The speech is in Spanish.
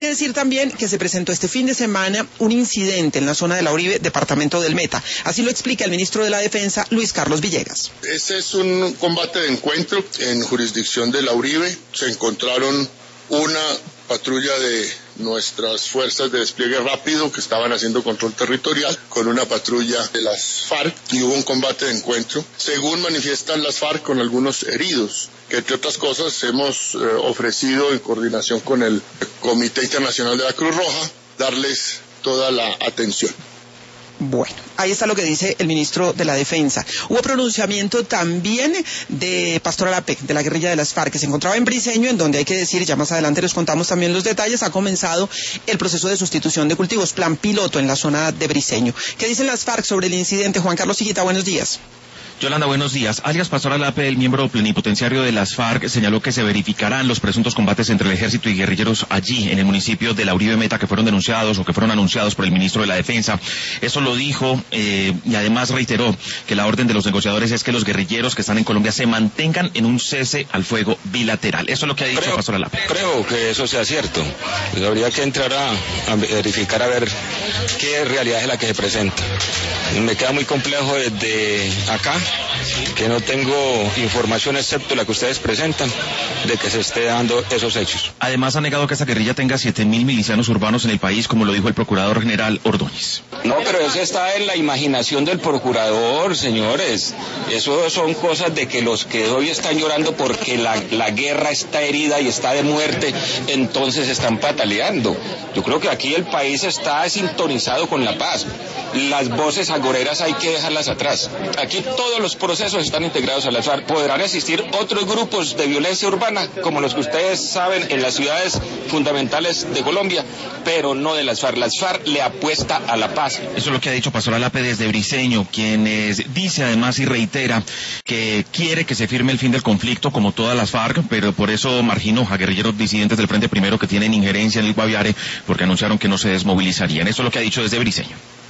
Hay que decir también que se presentó este fin de semana un incidente en la zona de La Uribe, departamento del Meta. Así lo explica el ministro de la Defensa, Luis Carlos Villegas. Este es un combate de encuentro en jurisdicción de La Uribe. Se encontraron una patrulla de nuestras fuerzas de despliegue rápido que estaban haciendo control territorial con una patrulla de las FARC y hubo un combate de encuentro. Según manifiestan las FARC, con algunos heridos, que entre otras cosas hemos ofrecido en coordinación con el Comité Internacional de la Cruz Roja darles toda la atención. Bueno, ahí está lo que dice el ministro de la Defensa. Hubo pronunciamiento también de Pastor Alape, de la guerrilla de las FARC, que se encontraba en Briceño, en donde hay que decir, ya más adelante les contamos también los detalles, ha comenzado el proceso de sustitución de cultivos, plan piloto en la zona de Briceño. ¿Qué dicen las FARC sobre el incidente? Juan Carlos Higuita, buenos días. Yolanda, buenos días. Alias Pastor Alape, el miembro plenipotenciario de las FARC, señaló que se verificarán los presuntos combates entre el ejército y guerrilleros allí, en el municipio de La Uribe Meta, que fueron denunciados o que fueron anunciados por el ministro de la Defensa. Eso lo dijo y además reiteró que la orden de los negociadores es que los guerrilleros que están en Colombia se mantengan en un cese al fuego bilateral. Eso es lo que ha dicho Pastor Alape. Creo que eso sea cierto. Pues habría que entrar a verificar a ver qué realidad es la que se presenta. Me queda muy complejo desde acá, que no tengo información excepto la que ustedes presentan de que se esté dando esos hechos. Además ha negado que esta guerrilla tenga 7.000 milicianos urbanos en el país, como lo dijo el procurador general Ordóñez. No, pero eso está en la imaginación del procurador, señores. Eso son cosas de que los que hoy están llorando porque la guerra está herida y está de muerte, entonces están pataleando. Yo creo que aquí el país está sintonizado con la paz. Las voces agoreras hay que dejarlas atrás. Aquí todos los procesos están integrados a las FARC. Podrán existir otros grupos de violencia urbana, como los que ustedes saben en las ciudades fundamentales de Colombia, pero no de las FARC. Las FARC le apuesta a la paz. Eso es lo que ha dicho Pastor Alape desde Briceño, quien dice además y reitera que quiere que se firme el fin del conflicto como todas las FARC, pero por eso marginó a guerrilleros disidentes del Frente Primero que tienen injerencia en el Guaviare, porque anunciaron que no se desmovilizarían. Eso es lo que ha dicho desde Briceño.